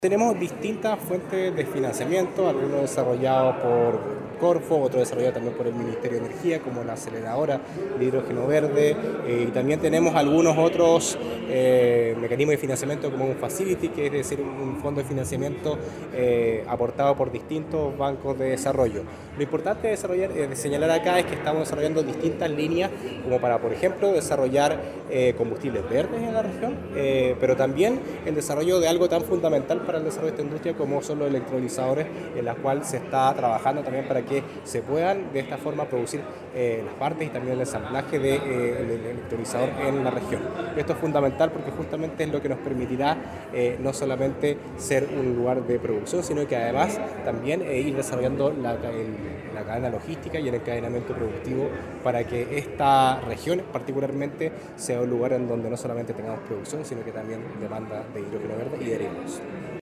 Tenemos distintas fuentes de financiamiento, algunos desarrollados por Corfo, otros desarrollados también por el Ministerio de Energía, como la aceleradora de hidrógeno verde, y también tenemos algunos otros mecanismos de financiamiento como un facility, que es decir, un fondo de financiamiento aportado por distintos bancos de desarrollo. Lo importante de señalar acá es que estamos desarrollando distintas líneas, como para, por ejemplo, desarrollar combustibles verdes en la región, pero también el desarrollo de algo tan fundamental para el desarrollo de esta industria como son los electrolizadores, en la cual se está trabajando también para que se puedan de esta forma producir las partes y también el ensamblaje del electrolizador en la región. Esto es fundamental porque justamente es lo que nos permitirá no solamente ser un lugar de producción, sino que además también ir desarrollando la cadena logística y el encadenamiento productivo para que esta región particularmente sea un lugar en donde no solamente tengamos producción, sino que también demanda de hidrógeno verde y derivados.